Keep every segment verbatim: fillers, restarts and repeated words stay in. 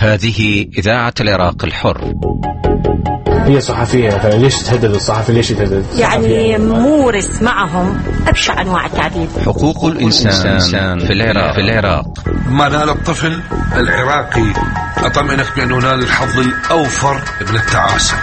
هذه إذاعة العراق الحر. هي صحفية، فليش تهدد الصحفي؟ ليش تهدد؟ يعني مورس معهم أبشع أنواع التعذيب. حقوق الإنسان في العراق. في العراق ما نال الطفل العراقي أطمئنك بأنه نال الحظ الأوفر من التعاسة.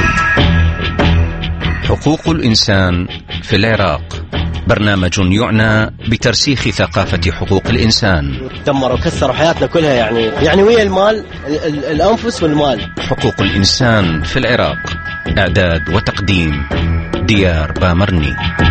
حقوق الإنسان في العراق برنامج يعنى بترسيخ ثقافة حقوق الإنسان. دمروا وكسروا حياتنا كلها، يعني يعني ويا المال، ال الأنفس والمال. حقوق الإنسان في العراق، إعداد وتقديم ديار بامرني.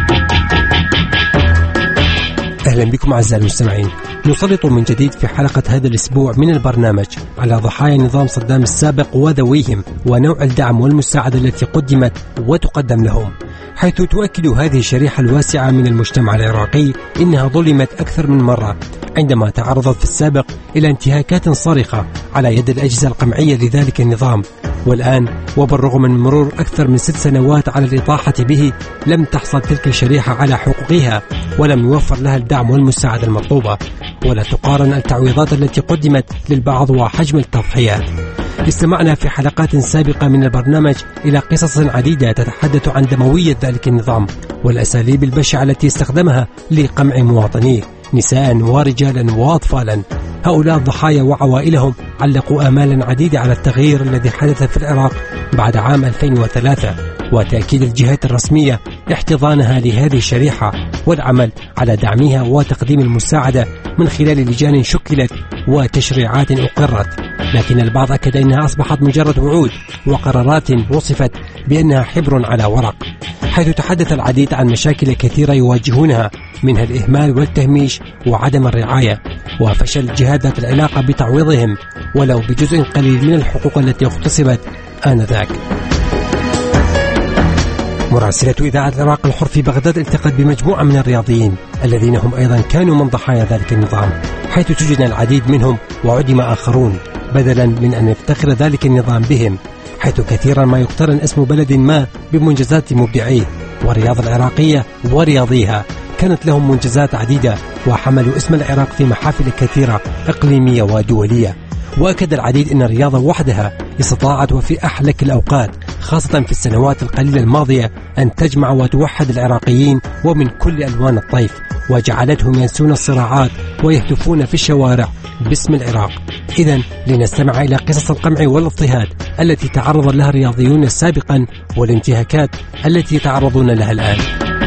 أهلا بكم أعزائي المستمعين. نسلط من جديد في حلقة هذا الأسبوع من البرنامج على ضحايا نظام صدام السابق وذويهم ونوع الدعم والمساعدة التي قدمت وتقدم لهم، حيث تؤكد هذه الشريحة الواسعة من المجتمع العراقي إنها ظلمت أكثر من مرة عندما تعرضت في السابق إلى انتهاكات صارخة على يد الأجهزة القمعية لذلك النظام. والآن وبالرغم من مرور أكثر من ست سنوات على الإطاحة به، لم تحصل تلك الشريحة على حقوقها، ولم يوفر لها الدعم والمساعدة المطلوبة، ولا تقارن التعويضات التي قدمت للبعض وحجم التضحيات. استمعنا في حلقات سابقة من البرنامج إلى قصص عديدة تتحدث عن دموية ذلك النظام والأساليب البشعة التي استخدمها لقمع مواطنيه، نساء ورجالا وأطفالا. هؤلاء الضحايا وعوائلهم علقوا آمالا عديدة على التغيير الذي حدث في العراق بعد عام ألفين وثلاثة، وتأكيد الجهات الرسمية احتضانها لهذه الشريحة والعمل على دعمها وتقديم المساعدة من خلال لجان شكلت وتشريعات أقرت. لكن البعض أكد أنها أصبحت مجرد وعود وقرارات وصفت بأنها حبر على ورق، حيث تحدث العديد عن مشاكل كثيرة يواجهونها، منها الإهمال والتهميش وعدم الرعاية وفشل الجهات ذات العلاقة بتعويضهم ولو بجزء قليل من الحقوق التي اغتصبت آنذاك. مراسلة إذاعة العراق الحر في بغداد التقت بمجموعة من الرياضيين الذين هم أيضا كانوا من ضحايا ذلك النظام، حيث توجد العديد منهم وعدم آخرون، بدلا من أن يفتخر ذلك النظام بهم، حيث كثيرا ما يقترن اسم بلد ما بمنجزات مبدعيه. والرياضة العراقية ورياضيها كانت لهم منجزات عديدة وحملوا اسم العراق في محافل كثيرة إقليمية ودولية. وأكد العديد أن الرياضة وحدها استطاعت وفي أحلك الأوقات، خاصة في السنوات القليلة الماضية، أن تجمع وتوحد العراقيين ومن كل ألوان الطيف، وجعلتهم ينسون الصراعات ويهتفون في الشوارع باسم العراق. إذن لنستمع إلى قصص القمع والاضطهاد التي تعرض لها الرياضيون سابقا والانتهاكات التي يتعرضون لها الآن.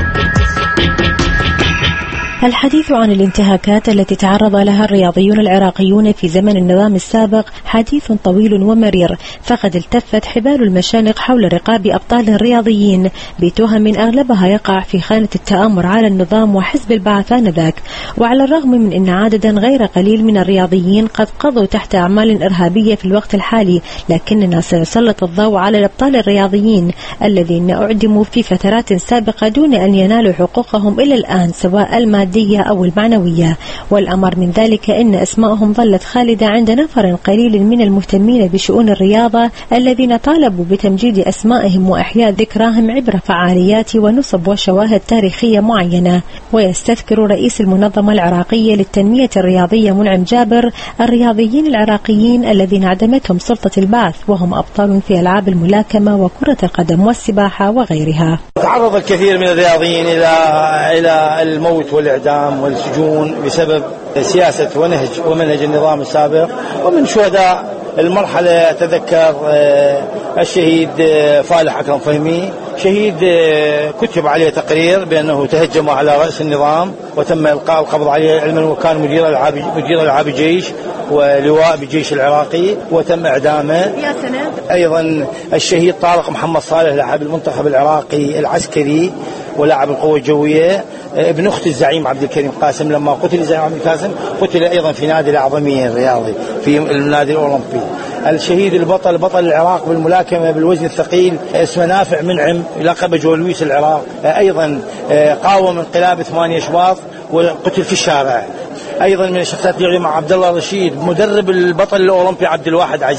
الحديث عن الانتهاكات التي تعرض لها الرياضيون العراقيون في زمن النظام السابق حديث طويل ومرير، فقد التفت حبال المشانق حول رقاب أبطال الرياضيين بتهم أغلبها يقع في خانة التآمر على النظام وحزب البعث آنذاك. وعلى الرغم من أن عددا غير قليل من الرياضيين قد قضوا تحت أعمال إرهابية في الوقت الحالي، لكننا سنسلط الضوء على الأبطال الرياضيين الذين أعدموا في فترات سابقة دون أن ينالوا حقوقهم إلى الآن، سواء المادية أو المعنوية. والأمر من ذلك أن أسماءهم ظلت خالدة عند نفر قليل من المهتمين بشؤون الرياضة الذين طالبوا بتمجيد أسمائهم وإحياء ذكراهم عبر فعاليات ونصب وشواهد تاريخية معينة. ويستذكر رئيس المنظمة العراقية للتنمية الرياضية منعم جابر الرياضيين العراقيين الذين عدمتهم سلطة البعث، وهم أبطال في ألعاب الملاكمة وكرة القدم والسباحة وغيرها. تعرض الكثير من الرياضيين إلى إلى الموت والإعدام والسجون بسبب سياسة ونهج ومنهج النظام السابق. ومن شهداء المرحلة أتذكر الشهيد فالح أكرم فهمي، شهيد كتب عليه تقرير بأنه تهجم على رأس النظام وتم إلقاء القبض عليه، علما وكان مدير العاب مدير العاب الجيش ولواء بالجيش العراقي، وتم إعدامه. أيضا الشهيد طارق محمد صالح لاعب المنتخب العراقي العسكري ولاعب القوة الجوية، ابن أخت الزعيم عبد الكريم قاسم، لما قتل الزعيم عبد الكريم قتل أيضا في نادي الأعظمية الرياضي في النادي الأولمبي. الشهيد البطل بطل العراق بالملاكمة بالوزن الثقيل اسمه نافع منعم لقب جولويس العراق، أيضا قاوم انقلاب ثمانية شباط وقتل في الشارع. أيضا من الشخصيات اللي مع عبد الله رشيد مدرب البطل الأولمبي عبد الواحد عزيز،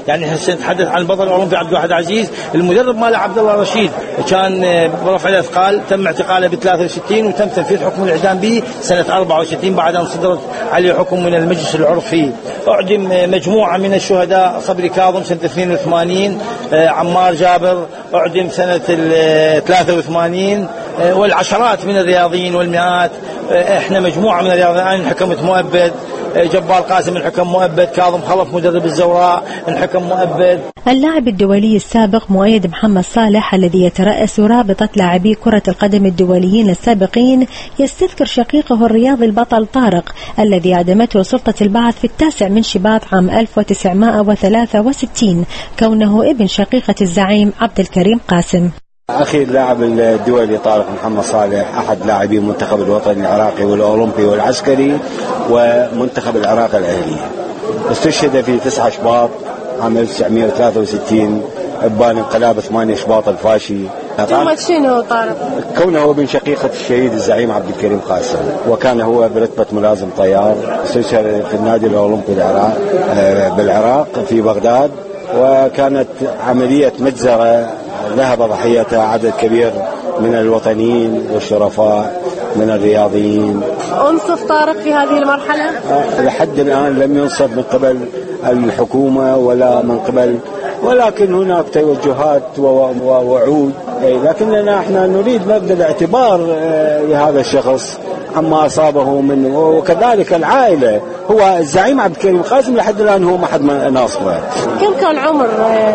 يعني نتحدث عن البطل الأولمبي عبد الواحد عزيز، المدرب ماله عبد الله رشيد كان برفع الأثقال، تم اعتقاله ب ثلاثة وستين وتم تنفيذ حكم الإعدام به سنة أربعة وستين بعد أن صدرت عليه حكم من المجلس العرفي. أعدم مجموعة من الشهداء، صبري كاظم سنة اثنين وثمانين، عمار جابر أعدم سنة ثلاثة وثمانين، والعشرات من الرياضيين والمئات. احنا مجموعة من الرياضيين انحكمت مؤبد، جبار قاسم انحكم مؤبد، كاظم خلف مدرب الزوراء انحكم مؤبد. اللاعب الدولي السابق مؤيد محمد صالح الذي يترأس رابطة لاعبي كرة القدم الدوليين السابقين يستذكر شقيقه الرياضي البطل طارق الذي أعدمته سلطة البعث في التاسع من شباط عام ألف وتسعمائة وثلاثة وستين كونه ابن شقيقة الزعيم عبد الكريم قاسم. أخي اللاعب الدولي طارق محمد صالح أحد لاعبي المنتخب الوطني العراقي والأولمبي والعسكري ومنتخب العراق الأهلي. استشهد في تسعة شباط عام ألف وتسعمائة وثلاثة وستين إبان انقلاب ثمانية شباط الفاشي. تهمة شنو طارق؟ كونه ابن شقيقة الشهيد الزعيم عبد الكريم قاسم، وكان هو برتبة ملازم طيار. استشهد في النادي الأولمبي العراق بالعراق في بغداد، وكانت عملية مجزرة ذهب ضحيتها عدد كبير من الوطنيين والشرفاء من الرياضيين. أنصف طارق في هذه المرحلة؟ لحد الآن لم ينصف من قبل الحكومة ولا من قبل، ولكن هناك توجهات ووعود، لكننا احنا نريد مبدأ الاعتبار لهذا الشخص عما أصابه منه، وكذلك العائلة. هو الزعيم عبد الكريم قاسم لحد الآن هو ما حد ناصفه. كم كان عمر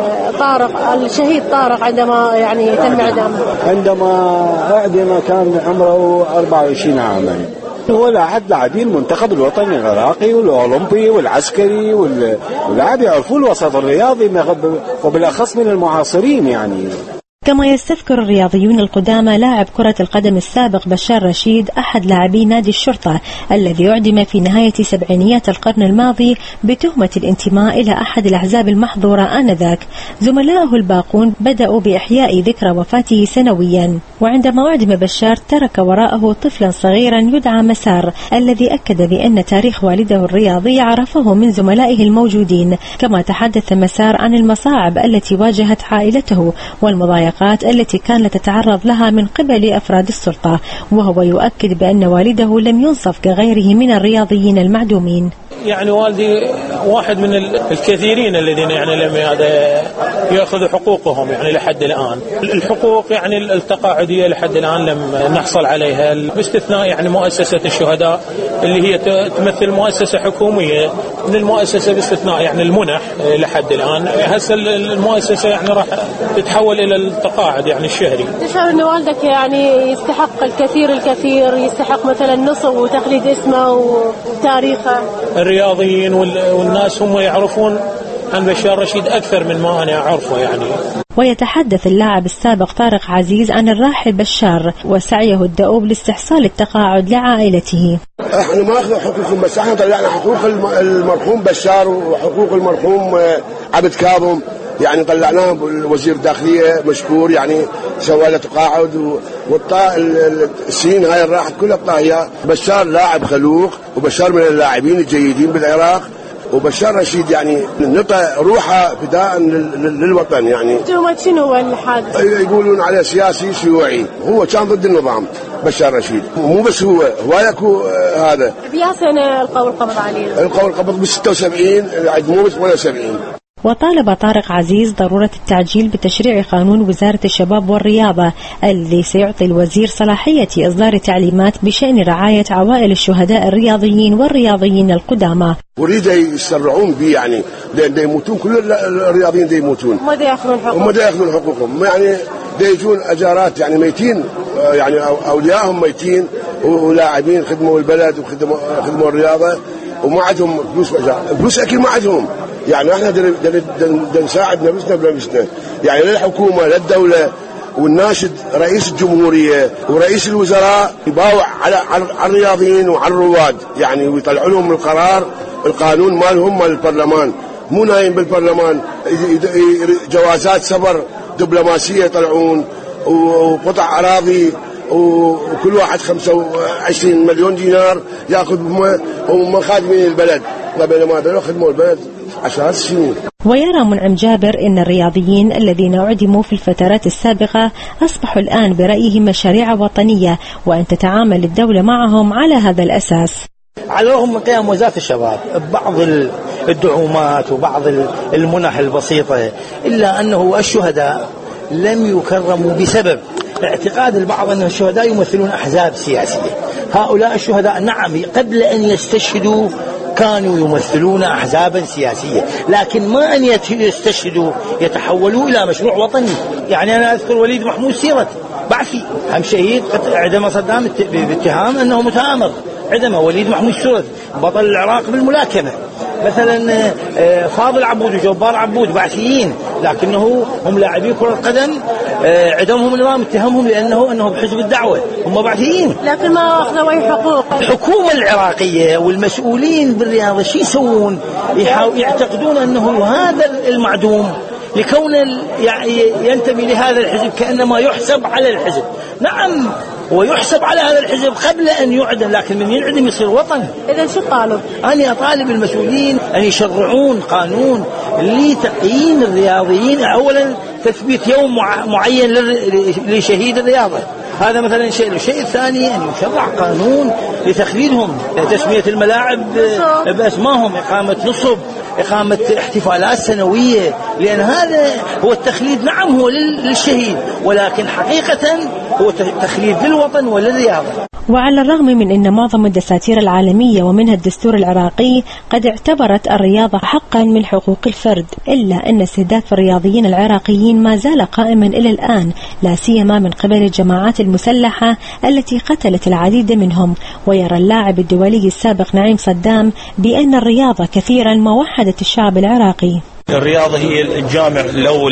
طارق الشهيد طارق عندما يعني تم إعدامه؟ عندما أعدم كان عمره أربعة وعشرين عاما. هو لاعب لاعبي المنتخب الوطني العراقي والأولمبي والعسكري، واللاعب يعرفون الوسط الرياضي وبالأخص من المعاصرين يعني. كما يستذكر الرياضيون القدامى لاعب كرة القدم السابق بشار رشيد أحد لاعبي نادي الشرطة الذي أعدم في نهاية سبعينيات القرن الماضي بتهمة الانتماء إلى أحد الأحزاب المحظورة آنذاك. زملائه الباقون بدأوا بإحياء ذكرى وفاته سنويا، وعندما أعدم بشار ترك وراءه طفلا صغيرا يدعى مسار الذي أكد بأن تاريخ والده الرياضي عرفه من زملائه الموجودين. كما تحدث مسار عن المصاعب التي واجهت عائلته والمضايقات التي كانت تتعرض لها من قبل أفراد السلطة، وهو يؤكد بأن والده لم ينصف كغيره من الرياضيين المعدومين. يعني والدي واحد من الكثيرين الذين يعني لم يأخذوا حقوقهم يعني لحد الآن. الحقوق يعني التقاعدية لحد الآن لم نحصل عليها، باستثناء يعني مؤسسة الشهداء اللي هي تمثل مؤسسة حكومية من المؤسسة، باستثناء يعني المنح لحد الآن. هسه المؤسسة يعني راح تتحول إلى التقاعد يعني الشهري. تشعر أن والدك يعني يستحق الكثير الكثير، يستحق مثلا نصب وتخليد اسمه وتاريخه؟ الرياضيين والناس هم يعرفون عن بشار رشيد أكثر من ما أنا أعرفه يعني. ويتحدث اللاعب السابق طارق عزيز عن الراحل بشار وسعيه الدؤوب لاستحصال التقاعد لعائلته. احنا ما اخذ حقوقهم، بس احنا طلعنا حقوق المرحوم بشار وحقوق المرحوم عبد كاظم، يعني طلعناه وزير الداخلية مشكور، يعني سوى له تقاعد، والطاء السنين هاي راحت كلها طاهية. بشار لاعب خلوق، وبشار من اللاعبين الجيدين بالعراق، وبشار رشيد يعني نطى روحه فداء للوطن. يعني تهمة شنو هو الحادث؟ يقولون عليه سياسي شيوعي، هو كان ضد النظام بشار رشيد، مو بس هو هو يكو هذا. بيا سنة القول القبض عليه؟ القول القبض ب ستة وسبعين، مو ب ثمانية وسبعين. وطالب طارق عزيز ضرورة التعجيل بتشريع قانون وزارة الشباب والرياضة الذي سيعطي الوزير صلاحية إصدار تعليمات بشأن رعاية عوائل الشهداء الرياضيين والرياضيين القدامى. وريد يسرعون به، يعني لأن يموتون كل الرياضيين دي يموتون، وما يأخذون حقوقهم، وما يأخذون حقوقهم، يعني دي يجون أجارات يعني ميتين، يعني أولياءهم ميتين ولاعبين خدموا البلد وخدموا خدموا الرياضة وما عندهم فلوس، فلوس أكيد ما عندهم. يعني احنا بدنا نساعد نفسنا بنفسنا، يعني للحكومة للدولة والناشد رئيس الجمهورية ورئيس الوزراء يباوع على على الرياضيين وعلى الرواد، يعني ويطلعوا لهم القرار القانون مالهم مال البرلمان، مو نايم بالبرلمان. جوازات سفر دبلوماسية يطلعون، وقطع أراضي، وكل واحد خمسة وعشرين مليون دينار ياخذ هم خادمين البلد، بينما هذول خدموا البلد عشرات السنين. ويرى منعم جابر أن الرياضيين الذين أعدموا في الفترات السابقة أصبحوا الآن برأيه مشاريع وطنية، وأن تتعامل الدولة معهم على هذا الأساس. على الرغم من قيام وزارة الشباب ببعض الدعومات وبعض المنح البسيطة، إلا أنه الشهداء لم يكرموا بسبب اعتقاد البعض أن الشهداء يمثلون أحزاب سياسية. هؤلاء الشهداء نعم قبل أن يستشهدوا كانوا يمثلون أحزابا سياسية، لكن ما أن يستشهدوا يتحولوا إلى مشروع وطني. يعني أنا أذكر وليد محمود سيرة بعثي هم شهيد عندما صدام باتهام أنه متآمر، عندما وليد محمود سيرة بطل العراق بالملاكمة. مثلا فاضل عبود وجبار عبود بعثيين، لكنه هم لاعبي كرة القدم عندهم نظام اتهمهم لأنه أنه بحزب الدعوة، هم بعثيين لكن ما أخذوا أي حقوق. الحكومة العراقية والمسؤولين بالرياضة شو يسوون؟ يعتقدون أنه هذا المعدوم لكون ينتمي لهذا الحزب كأنما يحسب على الحزب. نعم ويحسب على هذا الحزب قبل أن يعدم، لكن من ينعدم يصير وطن. إذا شو طالب؟ أنا أطالب المسؤولين أن يشرعون قانون لتقييم الرياضيين، أولا تثبيت يوم معين لشهيد الرياضة، هذا مثلا شيء. الشيء الثاني أن يشرع قانون لتخليدهم، تسمية الملاعب بأسمائهم، إقامة نصب، إقامة احتفالات سنوية، لأن هذا هو التخليد. نعم هو للشهيد، ولكن حقيقة هو تخليد للوطن وللرياضة. وعلى الرغم من أن معظم الدساتير العالمية ومنها الدستور العراقي قد اعتبرت الرياضة حقا من حقوق الفرد، إلا أن استهداف الرياضيين العراقيين ما زال قائما إلى الآن، لا سيما من قبل الجماعات المسلحة التي قتلت العديد منهم. ويرى اللاعب الدولي السابق نعيم صدام بأن الرياضة كثيرا ما وحدت الشعب العراقي. الرياضة هي الجامع الأول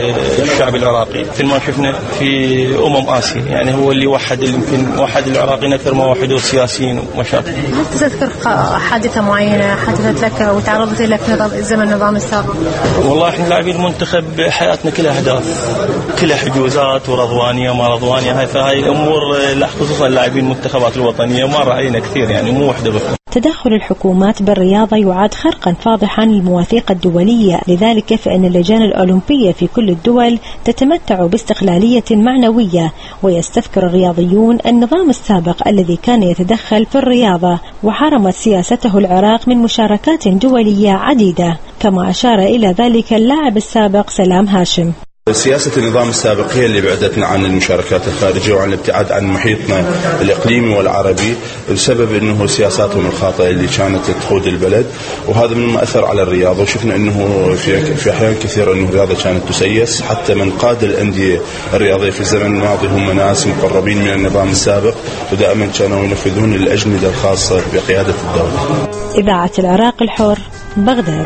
للشعب العراقي، مثل ما شفنا في أمم آسيا، يعني هو اللي وحد يمكن وحد العراقيين أكثر ما وحدوا السياسيين ومشاكل. هل تذكر حادثة معينة حدثت لك وتعرضت لك في زمن النظام السابق؟ والله إحنا لاعبين المنتخب حياتنا كلها أهداف، كلها حجوزات ورضوانية ما رضوانية، هاي فهاي الأمور خصوصا لاعبين المنتخبات الوطنية ما رأينا كثير، يعني مو وحدة بس. تدخل الحكومات بالرياضة يعد خرقا فاضحا للمواثيق الدولية، لذلك فإن اللجان الأولمبية في كل الدول تتمتع باستقلالية معنوية، ويستذكر الرياضيون النظام السابق الذي كان يتدخل في الرياضة وحرمت سياسته العراق من مشاركات دولية عديدة، كما أشار إلى ذلك اللاعب السابق سلام هاشم. سياسة النظام السابق هي اللي بعدتنا عن المشاركات الخارجية وعن الابتعاد عن محيطنا الإقليمي والعربي، بسبب أنه سياساتهم الخاطئة اللي كانت تقود البلد، وهذا مما أثر على الرياضة. وشفنا أنه في في أحيان كثيرة أنه الرياضة كانت تسيس، حتى من قاد الأندية الرياضية في الزمن الماضي هم ناس مقربين من النظام السابق، ودائما كانوا ينفذون الأجندة الخاصة بقيادة الدولة. إذاعة العراق الحر، بغداد.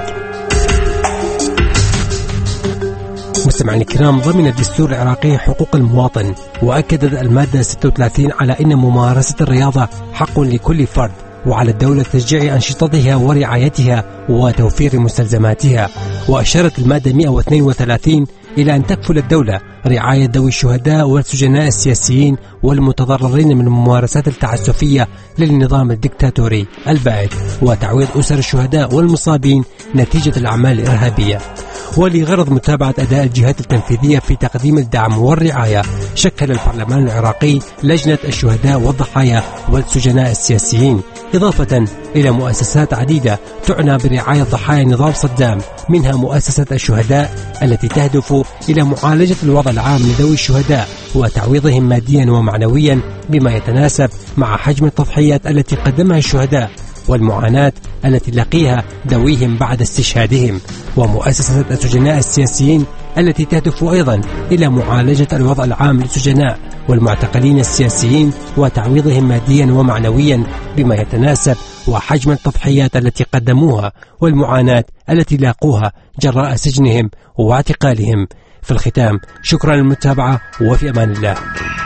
مستمعين الكرام، ضمن الدستور العراقي حقوق المواطن، وأكدت المادة ستة وثلاثين على أن ممارسة الرياضة حق لكل فرد، وعلى الدولة تشجيع أنشطتها ورعايتها وتوفير مستلزماتها. وأشارت المادة مئة واثنين وثلاثين إلى أن تكفل الدولة رعاية ذوي الشهداء والسجناء السياسيين والمتضررين من الممارسات التعسفية للنظام الدكتاتوري البائد، وتعويض أسر الشهداء والمصابين نتيجة الأعمال الإرهابية. ولغرض متابعة أداء الجهات التنفيذية في تقديم الدعم والرعاية، شكل البرلمان العراقي لجنة الشهداء والضحايا والسجناء السياسيين، إضافة إلى مؤسسات عديدة تعنى برعاية ضحايا نظام صدام، منها مؤسسة الشهداء التي تهدف إلى معالجة الوضع العام لذوي الشهداء وتعويضهم ماديا ومعنويا بما يتناسب مع حجم التضحيات التي قدمها الشهداء والمعاناة التي لقيها ذويهم بعد استشهادهم، ومؤسسة السجناء السياسيين التي تهدف أيضا إلى معالجة الوضع العام للسجناء والمعتقلين السياسيين وتعويضهم ماديا ومعنويا بما يتناسب وحجم التضحيات التي قدموها والمعاناة التي لاقوها جراء سجنهم واعتقالهم. في الختام، شكرا للمتابعة وفي أمان الله.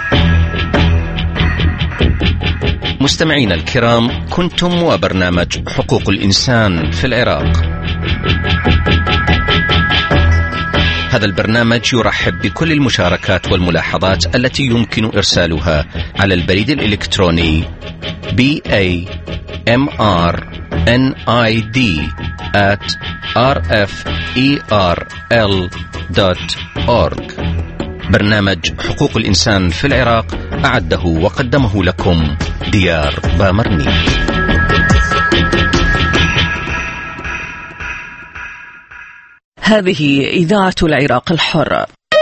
مستمعينا الكرام، كنتم وبرنامج حقوق الإنسان في العراق. هذا البرنامج يرحب بكل المشاركات والملاحظات التي يمكن إرسالها على البريد الإلكتروني بي إيه إم آر إن آي دي آت آر إف إي آر إل دوت أورج. برنامج حقوق الإنسان في العراق أعده وقدمه لكم ديار بامرني. هذه إذاعة العراق الحر.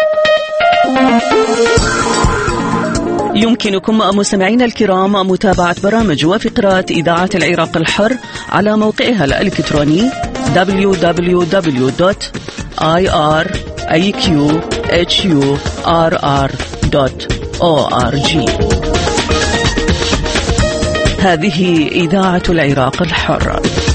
يمكنكم مستمعينا الكرام متابعة برامج وفقرات إذاعة العراق الحر على موقعها الإلكتروني دبليو دبليو دبليو دوت آي آر إيه كيو إتش يو آر آر دوت أو آر جي. هذه إذاعة العراق الحر.